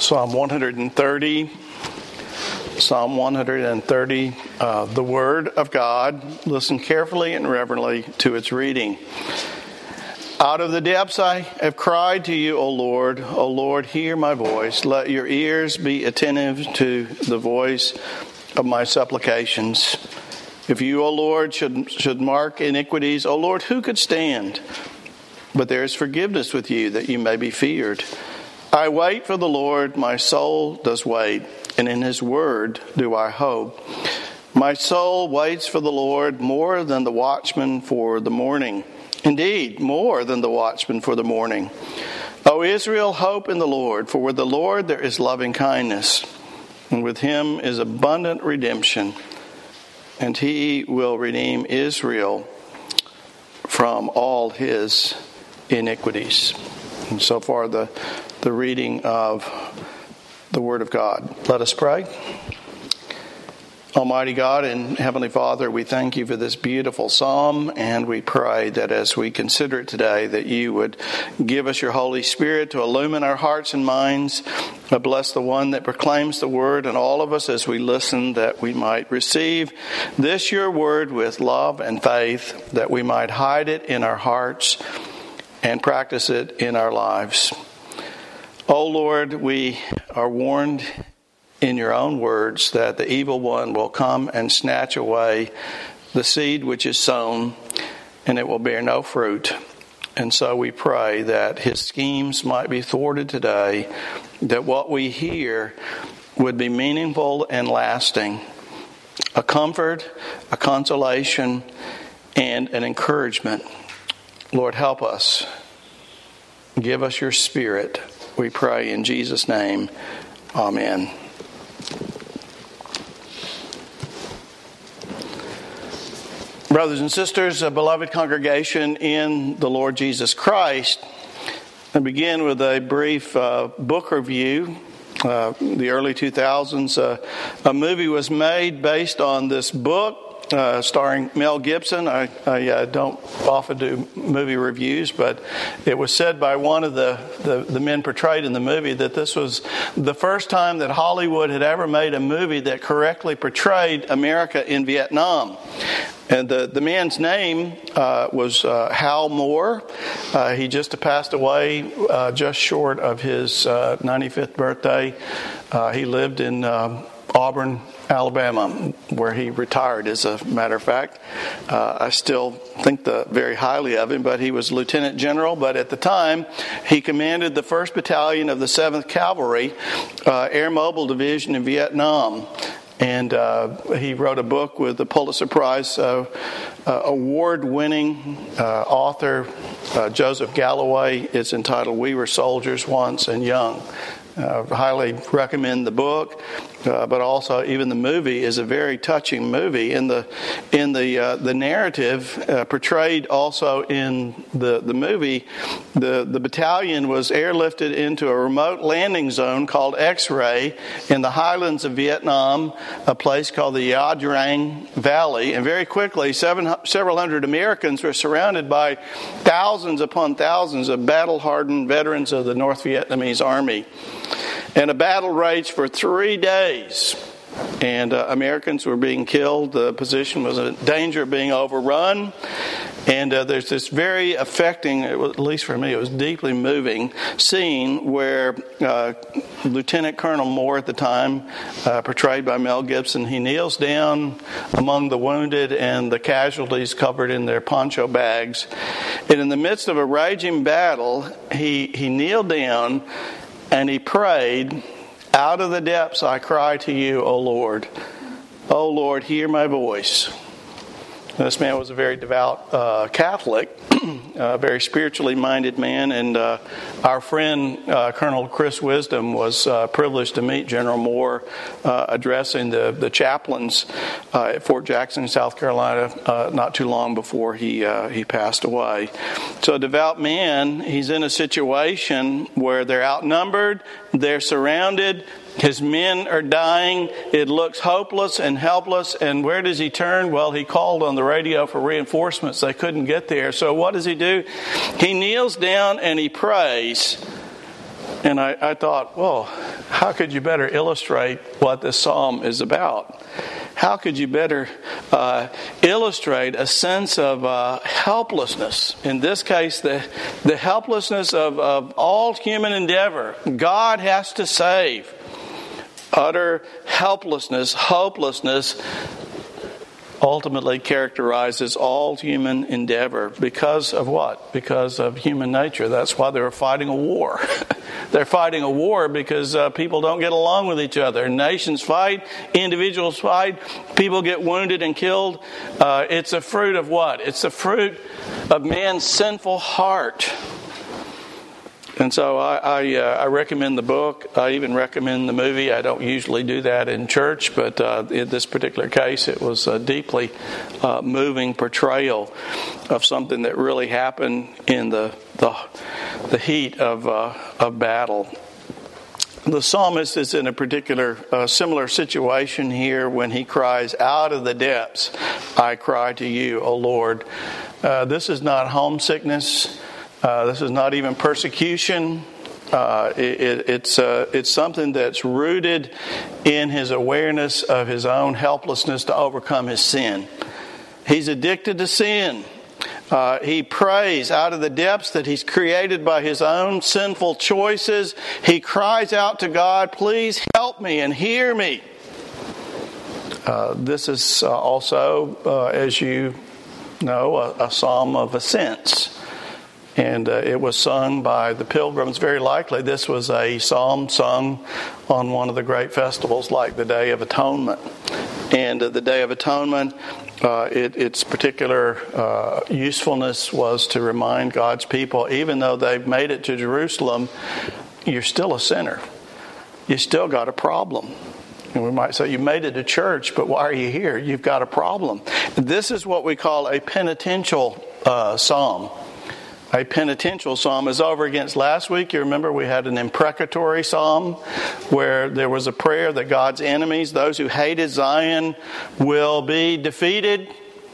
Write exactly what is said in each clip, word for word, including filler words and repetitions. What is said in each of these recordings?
Psalm one thirty. Psalm one thirty, uh, the Word of God. Listen carefully and reverently to its reading. Out of the depths I have cried to you, O Lord. O Lord, hear my voice. Let your ears be attentive to the voice of my supplications. If you, O Lord, should, should mark iniquities, O Lord, who could stand? But there is forgiveness with you, that you may be feared. I wait for the Lord, my soul does wait, and in his word do I hope. My soul waits for the Lord more than the watchman for the morning. Indeed, more than the watchman for the morning. O Israel, hope in the Lord, for with the Lord there is loving kindness, and with him is abundant redemption, and he will redeem Israel from all his iniquities. And so far, the the reading of the Word of God. Let us pray. Almighty God and Heavenly Father, we thank you for this beautiful psalm, and we pray that as we consider it today, that you would give us your Holy Spirit to illumine our hearts and minds. Bless the one that proclaims the word, and all of us as we listen, that we might receive this your word with love and faith, that we might hide it in our hearts and practice it in our lives. O Lord, we are warned in your own words that the evil one will come and snatch away the seed which is sown, and it will bear no fruit. And so we pray that his schemes might be thwarted today, that what we hear would be meaningful and lasting, a comfort, a consolation, and an encouragement. Lord, help us. Give us your Spirit. We pray in Jesus' name. Amen. Brothers and sisters, a beloved congregation in the Lord Jesus Christ, I begin with a brief uh, book review. Uh, the early two thousands, uh, a movie was made based on this book. Uh, starring Mel Gibson. I, I uh, don't often do movie reviews, but it was said by one of the, the, the men portrayed in the movie that this was the first time that Hollywood had ever made a movie that correctly portrayed America in Vietnam. And the, the man's name uh, was uh, Hal Moore. Uh, he just passed away uh, just short of his uh, ninety-fifth birthday. Uh, he lived in uh, Auburn, Alabama, where he retired, as a matter of fact. Uh, I still think the, very highly of him, but he was lieutenant general. But at the time, he commanded the first Battalion of the seventh Cavalry, uh, Air Mobile Division in Vietnam. And uh, he wrote a book with the Pulitzer Prize uh, uh, award-winning uh, author, uh, Joseph Galloway. It's entitled We Were Soldiers Once and Young. Uh, highly recommend the book, uh, but also even the movie is a very touching movie. In the in the uh, the narrative uh, portrayed also in the the movie, the the battalion was airlifted into a remote landing zone called X-Ray in the highlands of Vietnam, a place called the Ia Drang Valley, and very quickly, seven, several hundred Americans were surrounded by thousands upon thousands of battle-hardened veterans of the North Vietnamese Army. And a battle raged for three days, and uh, Americans were being killed. The position was in danger of being overrun, and uh, there's this very affecting, at least for me, it was deeply moving scene where uh, Lieutenant Colonel Moore at the time, uh, portrayed by Mel Gibson, he kneels down among the wounded and the casualties covered in their poncho bags, and in the midst of a raging battle, he, he kneeled down and he prayed, out of the depths I cry to you, O Lord. O Lord, hear my voice. This man was a very devout uh, Catholic, a very spiritually minded man, and uh, our friend uh, Colonel Chris Wisdom was uh, privileged to meet General Moore uh, addressing the, the chaplains uh, at Fort Jackson, South Carolina, uh, not too long before he uh, he passed away. So a devout man, he's in a situation where they're outnumbered, they're surrounded, his men are dying. It looks hopeless and helpless. And where does he turn? Well, he called on the radio for reinforcements. They couldn't get there. So what does he do? He kneels down and he prays. And I, I thought, well, how could you better illustrate what this psalm is about? How could you better uh, illustrate a sense of uh, helplessness? In this case, the, the helplessness of, of all human endeavor. God has to save. Utter helplessness, hopelessness, ultimately characterizes all human endeavor. Because of what? Because of human nature. That's why they were fighting a war. They're fighting a war because uh, people don't get along with each other. Nations fight, individuals fight, people get wounded and killed. Uh, it's a fruit of what? It's a fruit of man's sinful heart. And so I, I, uh, I recommend the book. I even recommend the movie. I don't usually do that in church, but uh, in this particular case, it was a deeply uh, moving portrayal of something that really happened in the the, the heat of uh, of battle. The psalmist is in a particular uh, similar situation here when he cries, "Out of the depths I cry to you, O Lord." Uh, this is not homesickness. Uh, this is not even persecution. Uh, it, it, it's uh, it's something that's rooted in his awareness of his own helplessness to overcome his sin. He's addicted to sin. Uh, he prays out of the depths that he's created by his own sinful choices. He cries out to God, "Please help me and hear me." Uh, this is uh, also, uh, as you know, a, a psalm of ascents. And uh, it was sung by the pilgrims. Very likely this was a psalm sung on one of the great festivals like the Day of Atonement. And uh, the Day of Atonement, uh, it, its particular uh, usefulness was to remind God's people, even though they've made it to Jerusalem, you're still a sinner. You still got a problem. And we might say, you made it to church, but why are you here? You've got a problem. This is what we call a penitential uh, psalm. A penitential psalm is over against last week. You remember we had an imprecatory psalm where there was a prayer that God's enemies, those who hated Zion, will be defeated.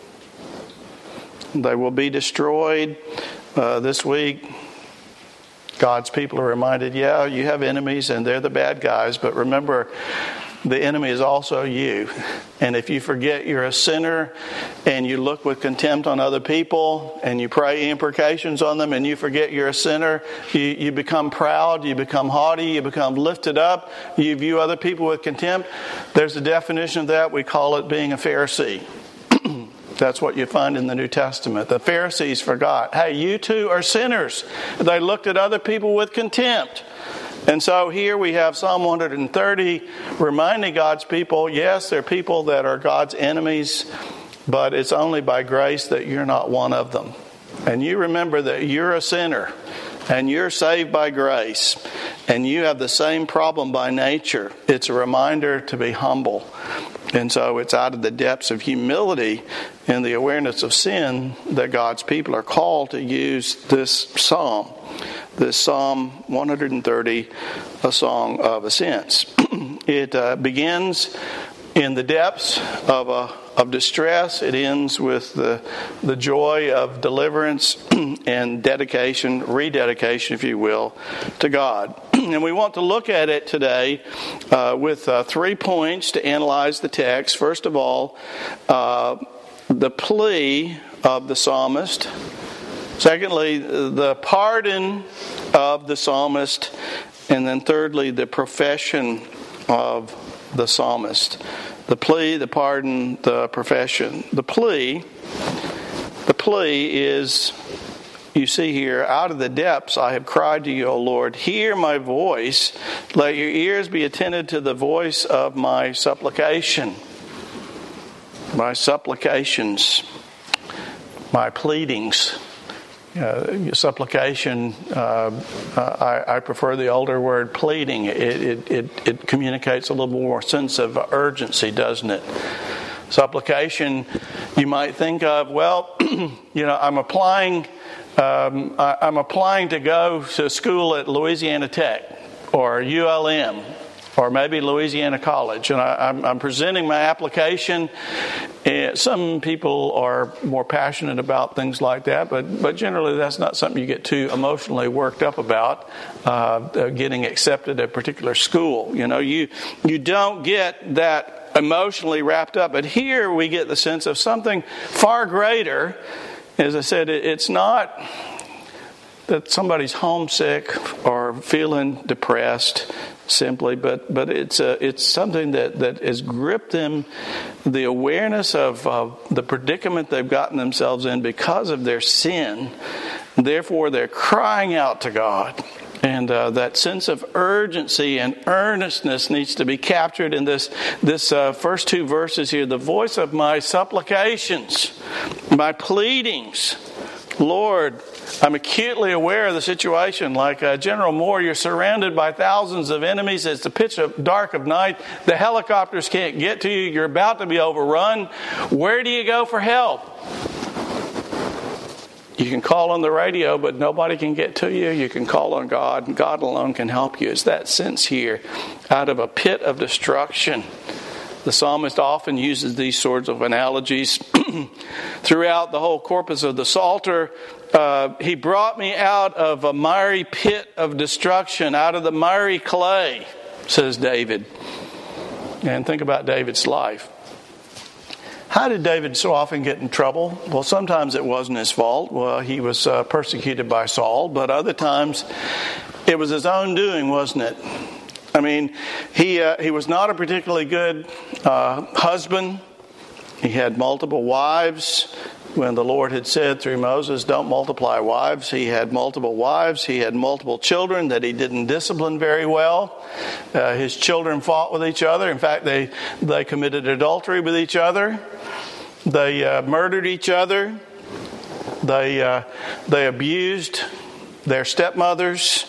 They will be destroyed. Uh, this week, God's people are reminded, yeah, you have enemies and they're the bad guys, but remember, the enemy is also you. And if you forget you're a sinner and you look with contempt on other people and you pray imprecations on them and you forget you're a sinner, you, you become proud, you become haughty, you become lifted up, you view other people with contempt. There's a definition of that. We call it being a Pharisee. That's what you find in the New Testament. The Pharisees forgot, hey, you too are sinners. They looked at other people with contempt. And so here we have Psalm one hundred thirty reminding God's people, yes, there are people that are God's enemies, but it's only by grace that you're not one of them. And you remember that you're a sinner and you're saved by grace and you have the same problem by nature. It's a reminder to be humble. And so it's out of the depths of humility and the awareness of sin that God's people are called to use this psalm. This Psalm one hundred thirty, a song of ascents. It uh, begins in the depths of a, of distress. It ends with the the joy of deliverance and dedication, rededication, if you will, to God. And we want to look at it today uh, with uh, three points to analyze the text. First of all, uh, the plea of the psalmist. Secondly, the pardon of the psalmist. And then thirdly, the profession of the psalmist. The plea, the pardon, the profession. The plea, the plea is, you see here, out of the depths I have cried to you, O Lord. Hear my voice. Let your ears be attentive to the voice of my supplication. My supplications, my pleadings. Uh, supplication, uh, I, I prefer the older word pleading. It, it, it, it communicates a little more sense of urgency, doesn't it? Supplication, you might think of, well, you know, I'm applying, um, I, I'm applying to go to school at Louisiana Tech or U L M, or maybe Louisiana College. And I, I'm, I'm presenting my application. And some people are more passionate about things like that, but, but generally that's not something you get too emotionally worked up about, uh, getting accepted at a particular school. You know, you you don't get that emotionally wrapped up. But here we get the sense of something far greater. As I said, it, it's not that somebody's homesick or feeling depressed simply, but but it's a, it's something that, that has gripped them, the awareness of uh, the predicament they've gotten themselves in because of their sin. Therefore, they're crying out to God. And uh, that sense of urgency and earnestness needs to be captured in this, this uh, first two verses here. The voice of my supplications, my pleadings. Lord, I'm acutely aware of the situation. Like uh, General Moore, you're surrounded by thousands of enemies. It's the pitch of dark of night. The helicopters can't get to you. You're about to be overrun. Where do you go for help? You can call on the radio, but nobody can get to you. You can call on God, and God alone can help you. It's that sense here. Out of a pit of destruction. The psalmist often uses these sorts of analogies throughout the whole corpus of the Psalter. Uh, he brought me out of a miry pit of destruction, out of the miry clay, says David. And think about David's life. How did David so often get in trouble? Well, sometimes it wasn't his fault. Well, he was uh, persecuted by Saul, but other times it was his own doing, wasn't it? I mean, he uh, he was not a particularly good uh, husband. He had multiple wives. When the Lord had said through Moses, don't multiply wives, he had multiple wives. He had multiple children that he didn't discipline very well. Uh, his children fought with each other. In fact, they, they committed adultery with each other. They uh, murdered each other. They, uh, they abused their stepmothers.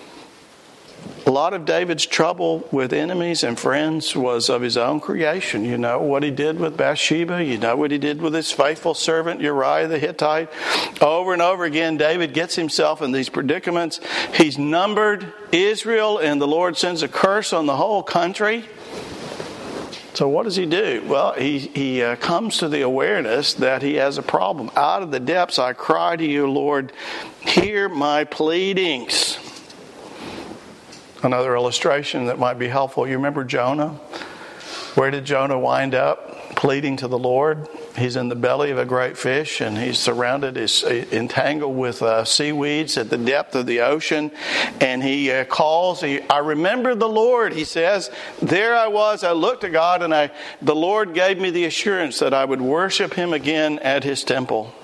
A lot of David's trouble with enemies and friends was of his own creation. You know what he did with Bathsheba. You know what he did with his faithful servant Uriah the Hittite. Over and over again, David gets himself in these predicaments. He's numbered Israel, and the Lord sends a curse on the whole country. So what does he do? Well, he, he uh, comes to the awareness that he has a problem. Out of the depths I cry to you, Lord, hear my pleadings. Another illustration that might be helpful. You remember Jonah? Where did Jonah wind up? Pleading to the Lord. He's in the belly of a great fish, and he's surrounded, he's entangled with uh, seaweeds at the depth of the ocean. And he uh, calls, he, I remember the Lord, he says. There I was, I looked at God, and I, the Lord gave me the assurance that I would worship him again at his temple.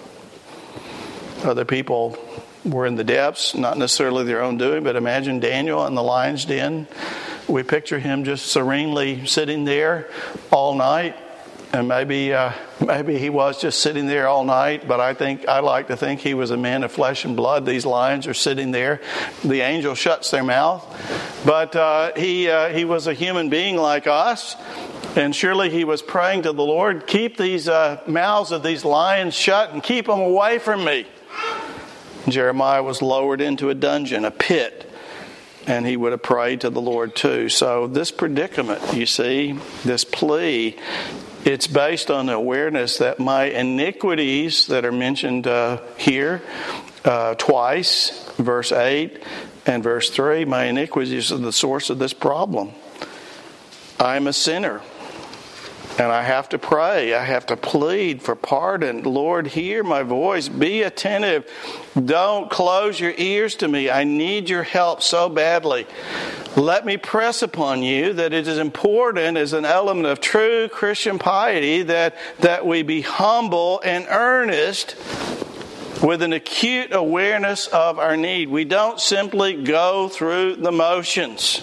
Other people were in the depths, not necessarily their own doing, but imagine Daniel in the lion's den. We picture him just serenely sitting there all night, and maybe uh, maybe he was just sitting there all night, but I think I like to think he was a man of flesh and blood. These lions are sitting there. The angel shuts their mouth, but uh, he uh, he was a human being like us, and surely he was praying to the Lord, keep these uh, mouths of these lions shut and keep them away from me. Jeremiah was lowered into a dungeon, a pit, and he would have prayed to the Lord too. So this predicament, you see, this plea, it's based on the awareness that my iniquities that are mentioned uh, here uh, twice, verse eight and verse three, my iniquities are the source of this problem. I'm a sinner. And I have to pray. I have to plead for pardon. Lord, hear my voice. Be attentive. Don't close your ears to me. I need your help so badly. Let me press upon you that it is important as an element of true Christian piety that, that we be humble and earnest with an acute awareness of our need. We don't simply go through the motions.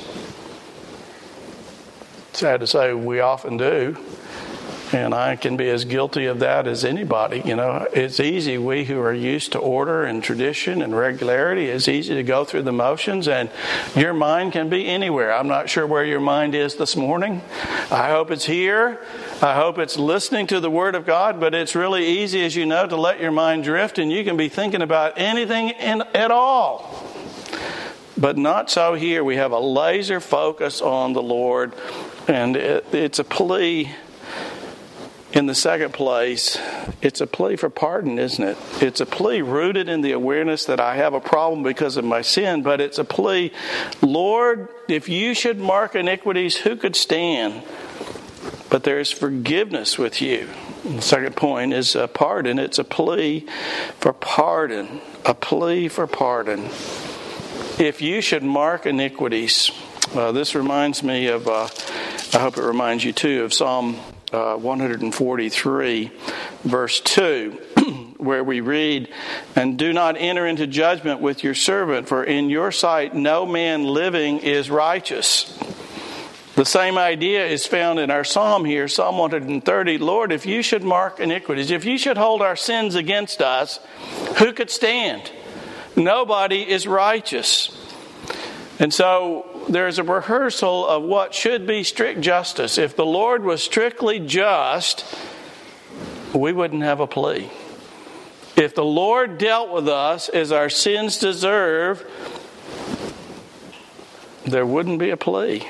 Sad to say, we often do. And I can be as guilty of that as anybody. You know, it's easy. We who are used to order and tradition and regularity, it's easy to go through the motions, and your mind can be anywhere. I'm not sure where your mind is this morning. I hope it's here. I hope it's listening to the Word of God, but it's really easy, as you know, to let your mind drift, and you can be thinking about anything in, at all. But not so here. We have a laser focus on the Lord, and it, it's a plea. In the second place, it's a plea for pardon, isn't it? It's a plea rooted in the awareness that I have a problem because of my sin, but it's a plea, Lord, if you should mark iniquities, who could stand? But there is forgiveness with you. And the second point is uh, pardon. It's a plea for pardon. A plea for pardon. If you should mark iniquities. Uh, this reminds me of, uh, I hope it reminds you too, of Psalm uh, one forty-three, verse two, where we read, and do not enter into judgment with your servant, for in your sight no man living is righteous. The same idea is found in our psalm here, Psalm one thirty. Lord, if you should mark iniquities, if you should hold our sins against us, who could stand? Nobody is righteous. And so there's a rehearsal of what should be strict justice. If the Lord was strictly just, we wouldn't have a plea. If the Lord dealt with us as our sins deserve, there wouldn't be a plea.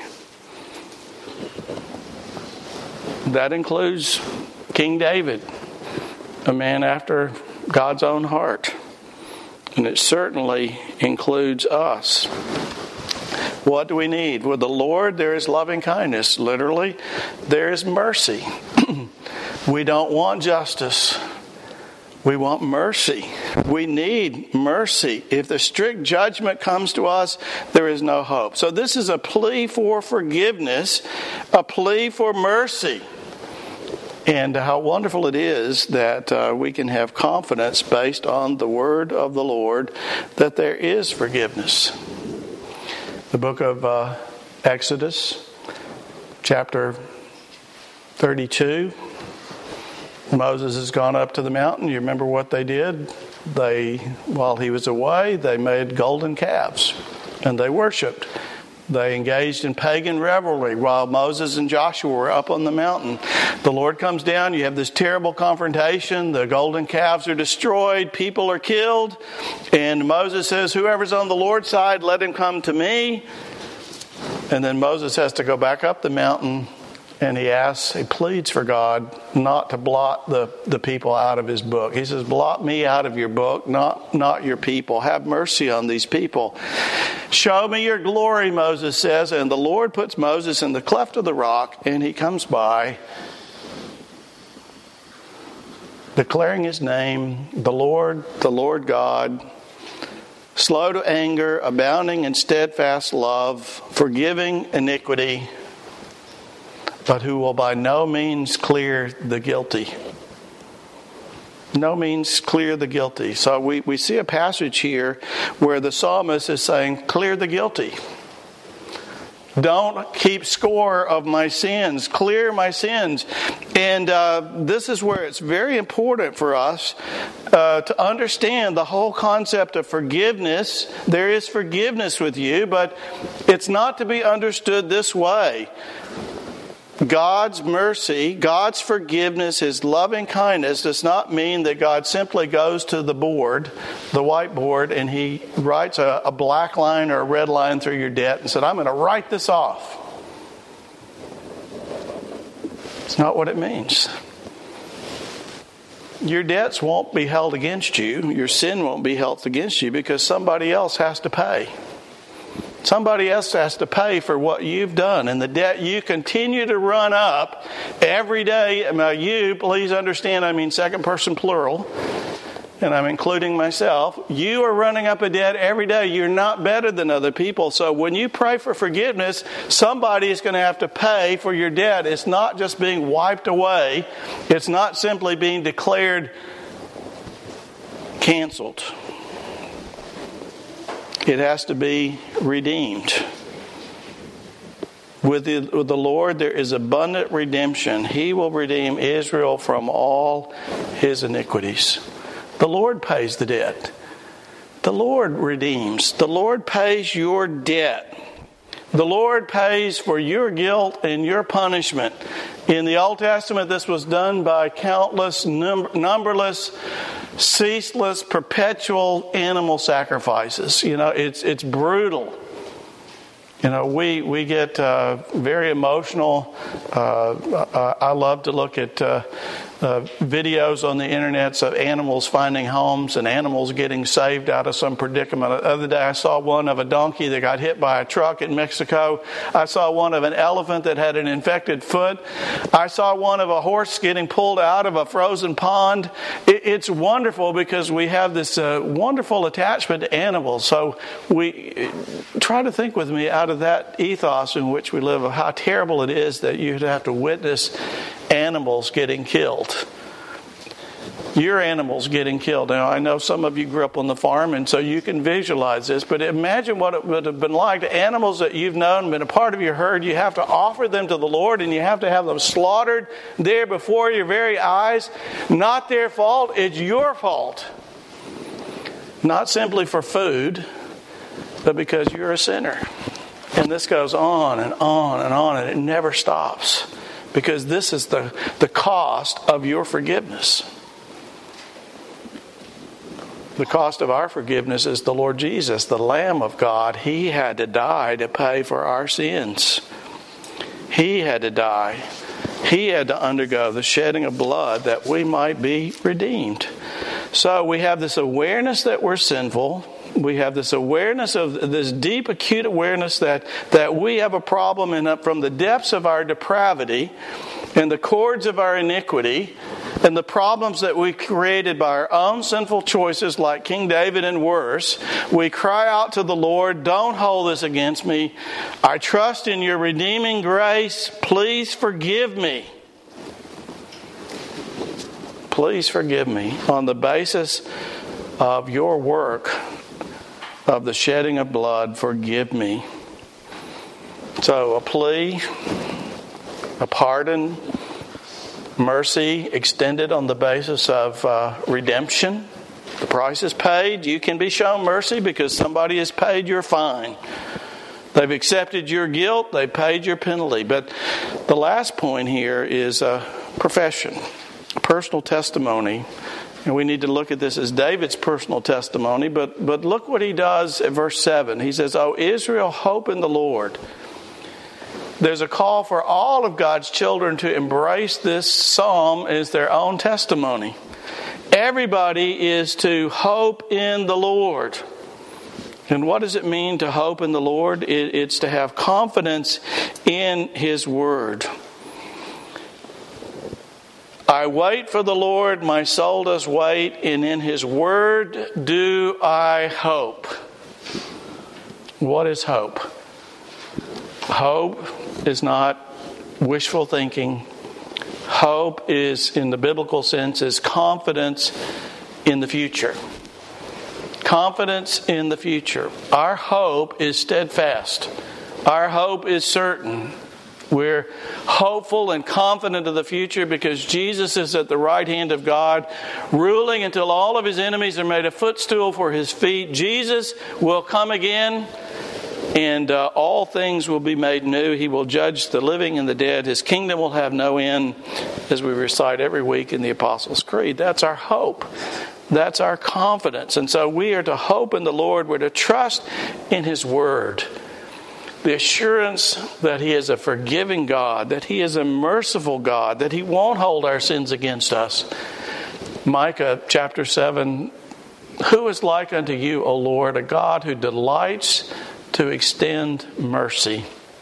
That includes King David, a man after God's own heart. And it certainly includes us. What do we need? With the Lord, there is loving kindness. Literally, there is mercy. We don't want justice. We want mercy. We need mercy. If the strict judgment comes to us, there is no hope. So this is a plea for forgiveness, a plea for mercy. And how wonderful it is that uh, we can have confidence based on the word of the Lord that there is forgiveness. The book of uh, Exodus, chapter thirty-two. Moses has gone up to the mountain. You remember what they did? They, while he was away, they made golden calves and they worshipped. They engaged in pagan revelry while Moses and Joshua were up on the mountain. The Lord comes down. You have this terrible confrontation. The golden calves are destroyed. People are killed. And Moses says, whoever's on the Lord's side, let him come to me. And then Moses has to go back up the mountain. And he asks, he pleads for God not to blot the, the people out of his book. He says, blot me out of your book, not, not your people. Have mercy on these people. Show me your glory, Moses says. And the Lord puts Moses in the cleft of the rock, and he comes by, declaring his name, the Lord, the Lord God, slow to anger, abounding in steadfast love, forgiving iniquity, but who will by no means clear the guilty. No means clear the guilty. So we, we see a passage here where the psalmist is saying, clear the guilty. Don't keep score of my sins. Clear my sins. And uh, this is where it's very important for us uh, to understand the whole concept of forgiveness. There is forgiveness with you, but it's not to be understood this way. God's mercy, God's forgiveness, His loving kindness does not mean that God simply goes to the board, the whiteboard, and He writes a, a black line or a red line through your debt and said, I'm going to write this off. It's not what it means. Your debts won't be held against you. Your sin won't be held against you because somebody else has to pay. Somebody else has to pay for what you've done. And the debt you continue to run up every day. Now you, please understand, I mean second person plural. And I'm including myself. You are running up a debt every day. You're not better than other people. So when you pray for forgiveness, somebody is going to have to pay for your debt. It's not just being wiped away. It's not simply being declared canceled. It has to be redeemed. With the, with the Lord, there is abundant redemption. He will redeem Israel from all his iniquities. The Lord pays the debt. The Lord redeems. The Lord pays your debt. The Lord pays for your guilt and your punishment. In the Old Testament, this was done by countless, num- numberless ceaseless, perpetual animal sacrifices. You know, it's it's brutal. You know, we we get uh, very emotional. Uh, I love to look at uh, uh, videos on the internet of animals finding homes and animals getting saved out of some predicament. The other day I saw one of a donkey that got hit by a truck in Mexico. I saw one of an elephant that had an infected foot. I saw one of a horse getting pulled out of a frozen pond. It, it's wonderful because we have this uh, wonderful attachment to animals. So we try to think with me out of that ethos in which we live of how terrible it is that you'd have to witness animals getting killed. Your animals getting killed. Now, I know some of you grew up on the farm, and so you can visualize this, but imagine what it would have been like to animals that you've known, been a part of your herd. You have to offer them to the Lord, and you have to have them slaughtered there before your very eyes. Not their fault, it's your fault. Not simply for food, but because you're a sinner. And this goes on and on and on, and it never stops. Because this is the, the cost of your forgiveness. The cost of our forgiveness is the Lord Jesus, the Lamb of God. He had to die to pay for our sins. He had to die. He had to undergo the shedding of blood that we might be redeemed. So we have this awareness that we're sinful. We have this awareness of this deep, acute awareness that, that we have a problem, and from the depths of our depravity and the cords of our iniquity and the problems that we created by our own sinful choices, like King David and worse, we cry out to the Lord, don't hold this against me. I trust in your redeeming grace. Please forgive me. Please forgive me on the basis of your work of the shedding of blood. Forgive me. So a plea, a pardon, mercy extended on the basis of uh, redemption. The price is paid. You can be shown mercy because somebody has paid your fine. They've accepted your guilt. They paid your penalty. But the last point here is a profession, a personal testimony. And we need to look at this as David's personal testimony. But, but look what he does at verse seven. He says, "O Israel, hope in the Lord." There's a call for all of God's children to embrace this psalm as their own testimony. Everybody is to hope in the Lord. And what does it mean to hope in the Lord? It, it's to have confidence in His Word. I wait for the Lord, my soul does wait, and in His Word do I hope. What is hope? Hope is not wishful thinking. Hope is, in the biblical sense, is confidence in the future. Confidence in the future. Our hope is steadfast. Our hope is certain. We're hopeful and confident of the future because Jesus is at the right hand of God, ruling until all of His enemies are made a footstool for His feet. Jesus will come again, and uh, all things will be made new. He will judge the living and the dead. His kingdom will have no end, as we recite every week in the Apostles' Creed. That's our hope. That's our confidence. And so we are to hope in the Lord. We're to trust in His Word. The assurance that He is a forgiving God, that He is a merciful God, that He won't hold our sins against us. Micah chapter seven, "Who is like unto you, O Lord, a God who delights to extend mercy?"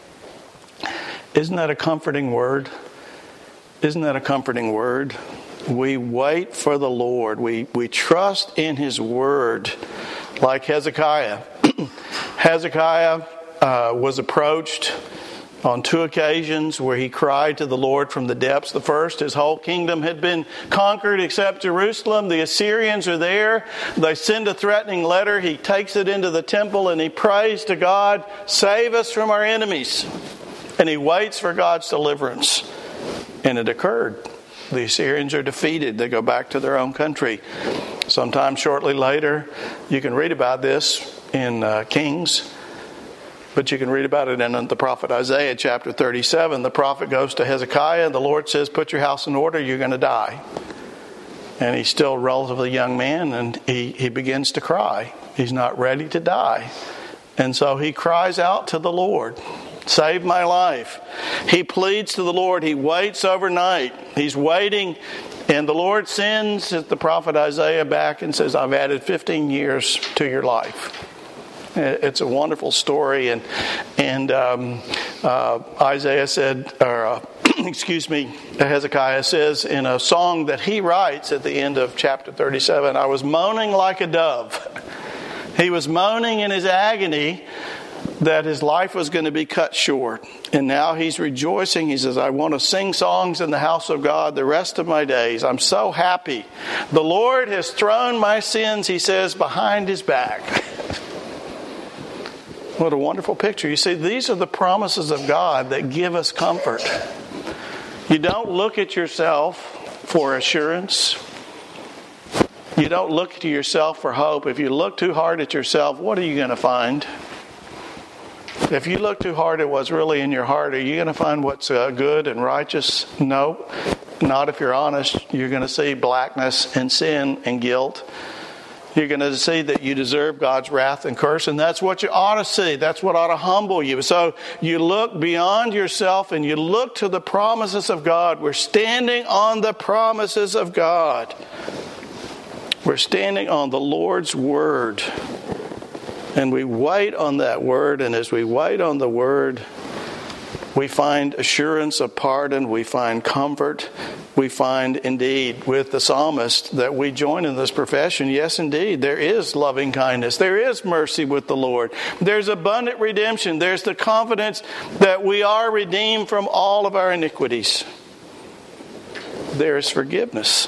Isn't that a comforting word? Isn't that a comforting word? We wait for the Lord. We, we trust in His Word. Like Hezekiah. Hezekiah uh, was approached on two occasions where he cried to the Lord from the depths. The first, his whole kingdom had been conquered except Jerusalem. The Assyrians are there. They send a threatening letter. He takes it into the temple and he prays to God, "Save us from our enemies." And he waits for God's deliverance. And it occurred. The Assyrians are defeated. They go back to their own country. Sometime shortly later, you can read about this in uh, Kings, but you can read about it in the prophet Isaiah chapter thirty-seven. The prophet goes to Hezekiah and the Lord says, "Put your house in order, you're going to die." And he's still a relatively young man, and he, he begins to cry. He's not ready to die. And so he cries out to the Lord, "Save my life." He pleads to the Lord. He waits overnight. He's waiting, and the Lord sends the prophet Isaiah back and says, "I've added fifteen years to your life." It's a wonderful story, and and um, uh, Isaiah said, or uh, excuse me, Hezekiah says in a song that he writes at the end of chapter thirty-seven, "I was moaning like a dove." He was moaning in his agony that his life was going to be cut short. And now he's rejoicing. He says, "I want to sing songs in the house of God the rest of my days. I'm so happy. The Lord has thrown my sins," he says, "behind his back." What a wonderful picture. You see, these are the promises of God that give us comfort. You don't look at yourself for assurance. You don't look to yourself for hope. If you look too hard at yourself, what are you going to find? If you look too hard at what's really in your heart, are you going to find what's uh, good and righteous? No, not if you're honest. You're going to see blackness and sin and guilt. You're going to see that you deserve God's wrath and curse, and that's what you ought to see. That's what ought to humble you. So you look beyond yourself and you look to the promises of God. We're standing on the promises of God. We're standing on the Lord's Word. And we wait on that Word, and as we wait on the Word, we find assurance of pardon, we find comfort, we find indeed with the psalmist that we join in this profession, yes indeed, there is loving kindness, there is mercy with the Lord, there's abundant redemption, there's the confidence that we are redeemed from all of our iniquities. There is forgiveness.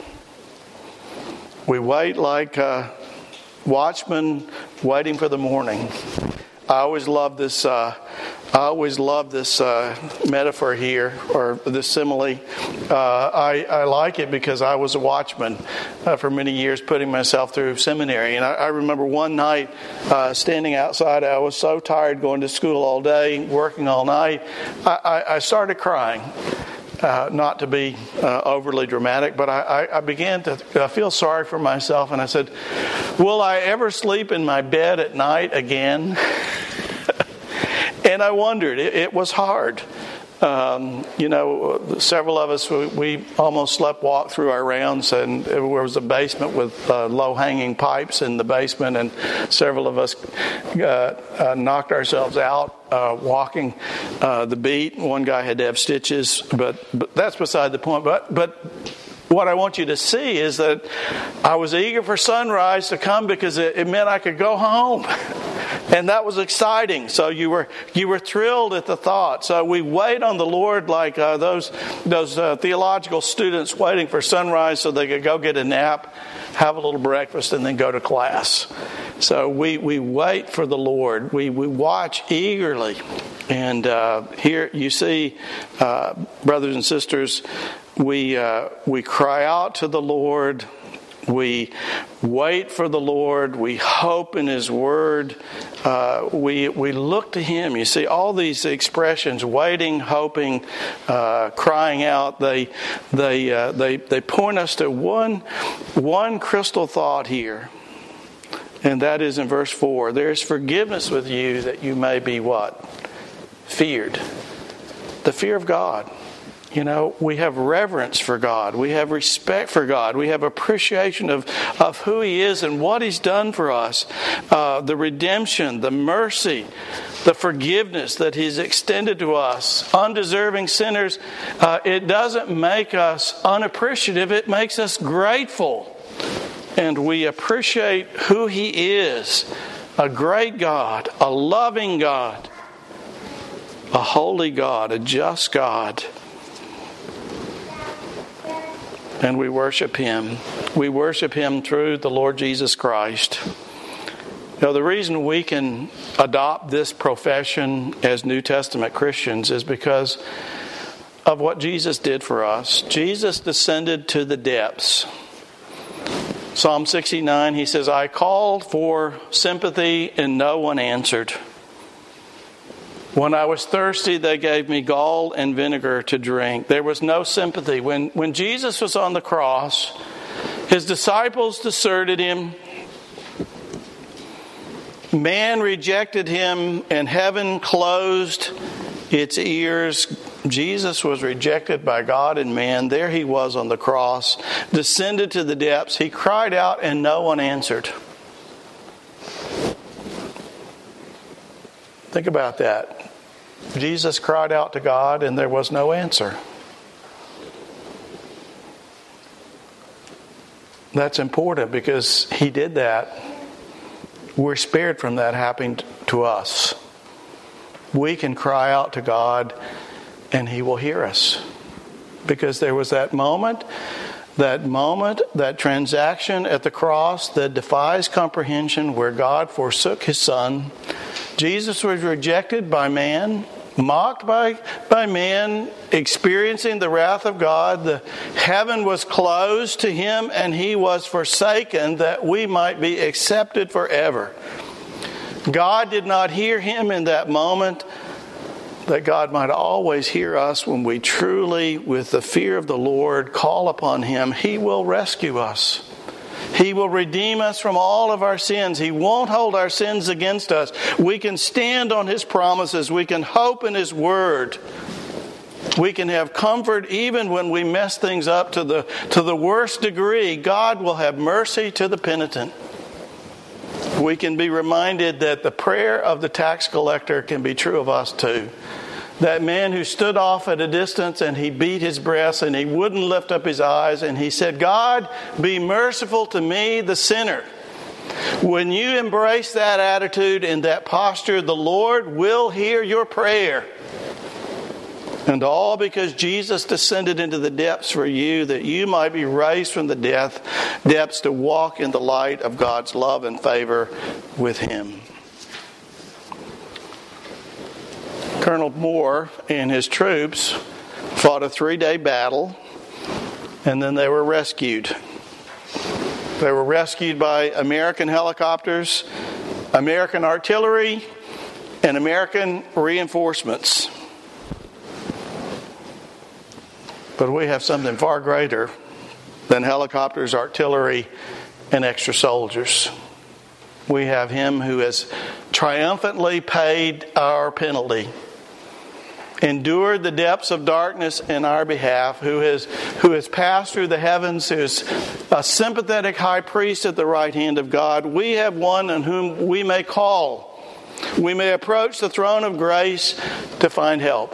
We wait like uh, watchmen waiting for the morning. I always love this. Uh, I always love this uh, metaphor here, or this simile. Uh, I, I like it because I was a watchman uh, for many years, putting myself through seminary. And I, I remember one night uh, standing outside. I was so tired going to school all day, working all night. I, I, I started crying. Uh, not to be uh, overly dramatic, but I, I, I began to uh, feel sorry for myself, and I said, "Will I ever sleep in my bed at night again?" And I wondered. It, it was hard. Um, you know, several of us, we, we almost slept walk through our rounds, and there was a basement with uh, low-hanging pipes in the basement, and several of us uh, uh, knocked ourselves out uh, walking uh, the beat. One guy had to have stitches, but, but that's beside the point. But but what I want you to see is that I was eager for sunrise to come because it, it meant I could go home. And that was exciting. So you were you were thrilled at the thought. So we wait on the Lord like uh, those those uh, theological students waiting for sunrise so they could go get a nap, have a little breakfast, and then go to class. So we, we wait for the Lord. We we watch eagerly. And uh, here you see, uh, brothers and sisters, we uh, we cry out to the Lord. We wait for the Lord. We hope in His Word. Uh, we we look to Him. You see, all these expressions: waiting, hoping, uh, crying out. They they uh, they they point us to one one crystal thought here, and that is in verse four. There is forgiveness with you, that you may be what? Feared. The fear of God. You know, we have reverence for God. We have respect for God. We have appreciation of, of who He is and what He's done for us. Uh, the redemption, the mercy, the forgiveness that He's extended to us. Undeserving sinners, uh, it doesn't make us unappreciative. It makes us grateful. And we appreciate who He is. A great God, a loving God, a holy God, a just God. And we worship Him. We worship Him through the Lord Jesus Christ. Now, the reason we can adopt this profession as New Testament Christians is because of what Jesus did for us. Jesus descended to the depths. Psalm sixty-nine, he says, "I called for sympathy and no one answered. When I was thirsty, they gave me gall and vinegar to drink." There was no sympathy. When when Jesus was on the cross, His disciples deserted him. Man rejected him, and heaven closed its ears. Jesus was rejected by God and man. There he was on the cross, descended to the depths. He cried out, and no one answered. Think about that. Jesus cried out to God, and there was no answer. That's important because he did that. We're spared from that happening to us. We can cry out to God and he will hear us. Because there was that moment, that moment, that transaction at the cross that defies comprehension where God forsook his Son. Jesus was rejected by man, mocked by, by man, experiencing the wrath of God. The heaven was closed to him and he was forsaken that we might be accepted forever. God did not hear him in that moment, that God might always hear us when we truly, with the fear of the Lord, call upon him. He will rescue us. He will redeem us from all of our sins. He won't hold our sins against us. We can stand on his promises. We can hope in his word. We can have comfort even when we mess things up to the, to the worst degree. God will have mercy to the penitent. We can be reminded that the prayer of the tax collector can be true of us too. That man who stood off at a distance and he beat his breast and he wouldn't lift up his eyes and he said, God, be merciful to me, the sinner. When you embrace that attitude and that posture, the Lord will hear your prayer. And all because Jesus descended into the depths for you, that you might be raised from the death, depths to walk in the light of God's love and favor with him. Colonel Moore and his troops fought a three-day battle, and then they were rescued. They were rescued by American helicopters, American artillery, and American reinforcements. But we have something far greater than helicopters, artillery, and extra soldiers. We have him who has triumphantly paid our penalty, endured the depths of darkness in our behalf, who has who has passed through the heavens, who is a sympathetic high priest at the right hand of God. We have one on whom we may call. We may approach the throne of grace to find help.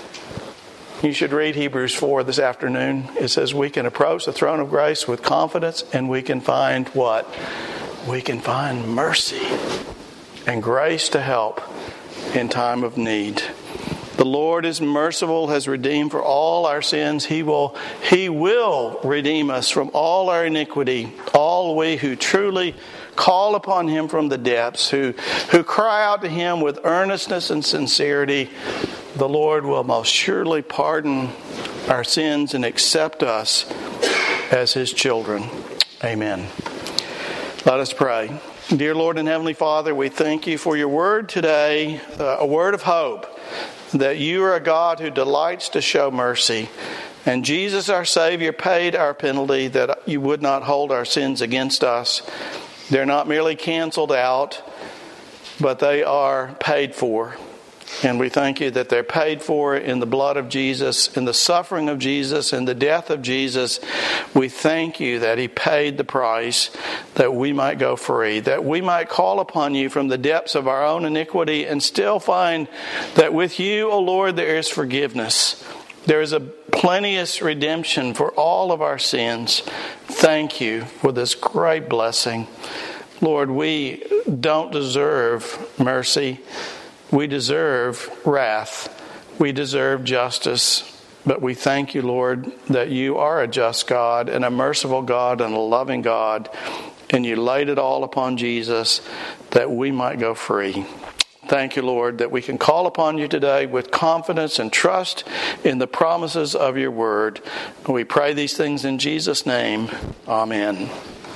You should read Hebrews four this afternoon. It says we can approach the throne of grace with confidence, and we can find what? We can find mercy and grace to help in time of need. The Lord is merciful, has redeemed for all our sins. He will, He will redeem us from all our iniquity. All we who truly call upon him from the depths, who, who cry out to him with earnestness and sincerity, the Lord will most surely pardon our sins and accept us as his children. Amen. Let us pray. Dear Lord and Heavenly Father, we thank you for your word today, uh, a word of hope, that you are a God who delights to show mercy. And Jesus, our Savior, paid our penalty that you would not hold our sins against us. They're not merely canceled out, but they are paid for. And we thank you that they're paid for in the blood of Jesus, in the suffering of Jesus, in the death of Jesus. We thank you that he paid the price that we might go free, that we might call upon you from the depths of our own iniquity and still find that with you, O Lord, there is forgiveness. There is a plenteous redemption for all of our sins. Thank you for this great blessing. Lord, we don't deserve mercy. We deserve wrath. We deserve justice. But we thank you, Lord, that you are a just God and a merciful God and a loving God. And you laid it all upon Jesus that we might go free. Thank you, Lord, that we can call upon you today with confidence and trust in the promises of your word. We pray these things in Jesus' name. Amen.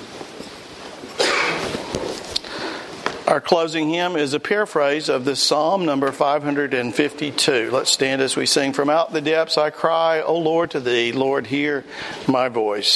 Our closing hymn is a paraphrase of this Psalm number five hundred fifty-two. Let's stand as we sing. From out the depths I cry, O Lord, to thee. Lord, hear my voice.